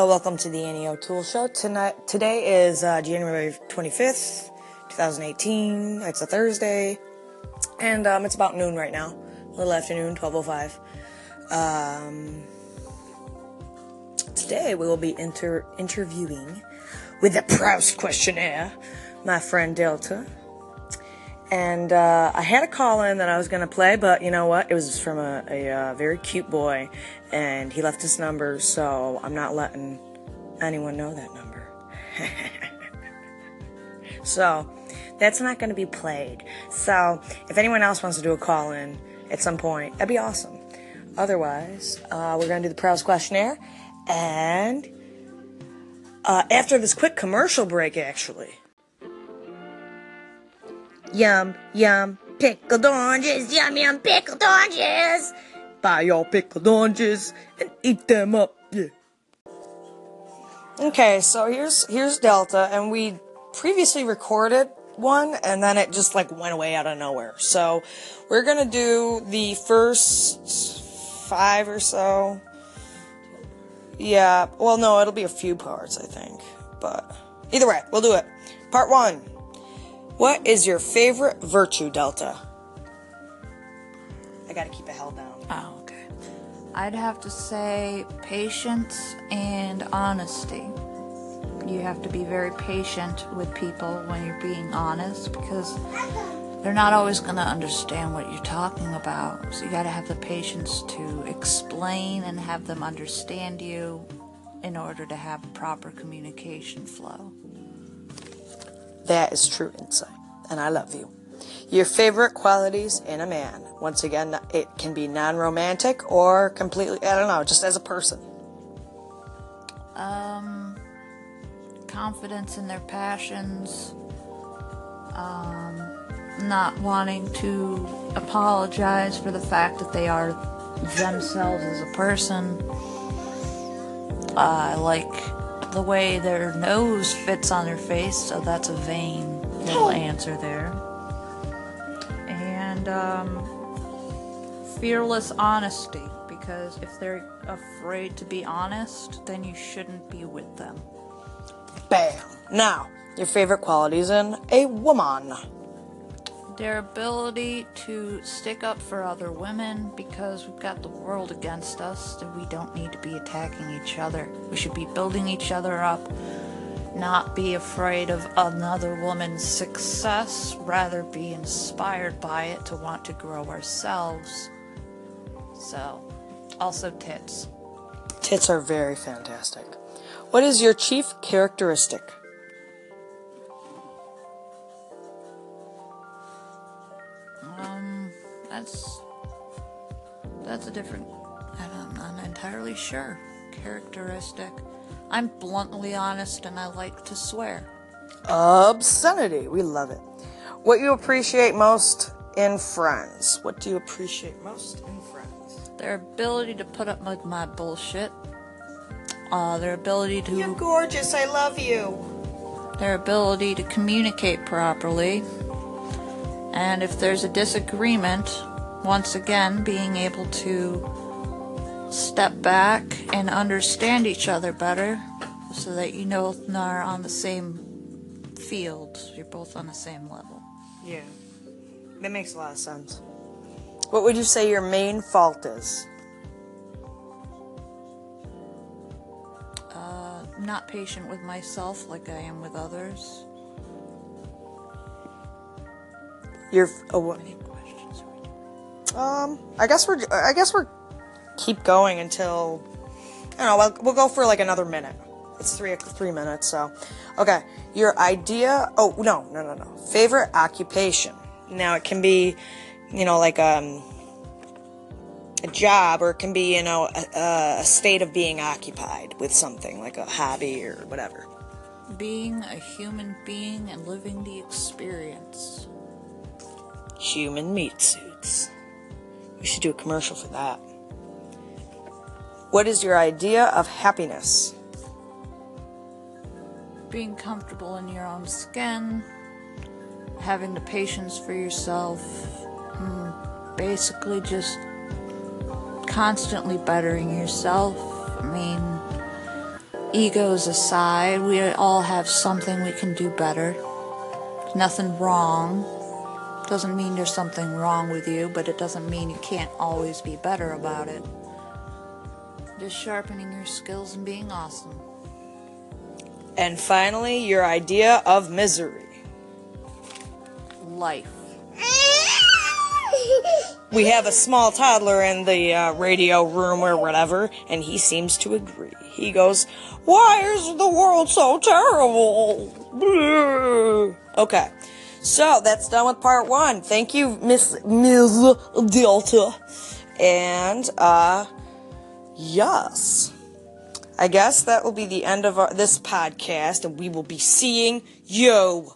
Hello, welcome to the Annie O'Toole Show. Today is January 25th, 2018. It's a Thursday, and it's about noon right now. A little afternoon, 12:05. Today we will be interviewing with the Proust questionnaire my friend Delta. And I had a call in that I was going to play, but you know what? It was from a very cute boy, and he left his number, so I'm not letting anyone know that number. So that's not going to be played. So if anyone else wants to do a call in at some point, that'd be awesome. Otherwise, we're going to do the Proust questionnaire, and after this quick commercial break, actually. Yum, yum, pickled oranges, yum, yum, pickled oranges. Buy your pickled oranges and eat them up, yeah. Okay, so here's Delta, and we previously recorded one, and then it just went away out of nowhere. So we're gonna do the first 5 or so. Yeah, well, no, it'll be a few parts, I think. But either way, we'll do it. Part 1. What is your favorite virtue, Delta? I gotta keep it held down. Oh, okay. I'd have to say patience and honesty. You have to be very patient with people when you're being honest, because they're not always going to understand what you're talking about. So you got to have the patience to explain and have them understand you in order to have a proper communication flow. That is true insight, and I love you. Your favorite qualities in a man. Once again, it can be non-romantic or completely, I don't know, just as a person. Confidence in their passions, not wanting to apologize for the fact that they are themselves as a person. I like the way their nose fits on their face, so that's a vain little answer there. And fearless honesty, because if they're afraid to be honest, then you shouldn't be with them. Bam! Now, your favorite qualities in a woman. Their ability to stick up for other women, because we've got the world against us, and we don't need to be attacking each other. We should be building each other up, not be afraid of another woman's success, rather be inspired by it to want to grow ourselves. So, also tits. Tits are very fantastic. What is your chief characteristic? That's a different, I'm not entirely sure. Characteristic. I'm bluntly honest and I like to swear. Obscenity. We love it. What you appreciate most in friends. What do you appreciate most in friends? Their ability to put up with my bullshit. Their ability to... You're gorgeous. I love you. Their ability to communicate properly. And if there's a disagreement, once again, being able to step back and understand each other better so that you know are on the same field. You're both on the same level. Yeah. That makes a lot of sense. What would you say your main fault is? Not patient with myself like I am with others. What? Any questions are we doing? I guess we're keep going until, I don't know, we'll go for another minute. It's 3 minutes, so. Okay, your idea, no. Favorite occupation. Now, it can be, a job, or it can be, a state of being occupied with something, like a hobby or whatever. Being a human being and living the experience. Human meat suits. We should do a commercial for that. What is your idea of happiness? Being comfortable in your own skin, having the patience for yourself, basically just constantly bettering yourself. I mean, egos aside, we all have something we can do better. Nothing wrong. Doesn't mean there's something wrong with you, but it doesn't mean you can't always be better about it. Just sharpening your skills and being awesome. And finally, your idea of misery. Life. We have a small toddler in the radio room or whatever, and he seems to agree. He goes, "Why is the world so terrible?" Okay, so that's done with part 1. Thank you, Miss Delta. And, yes. I guess that will be the end of this podcast, and we will be seeing you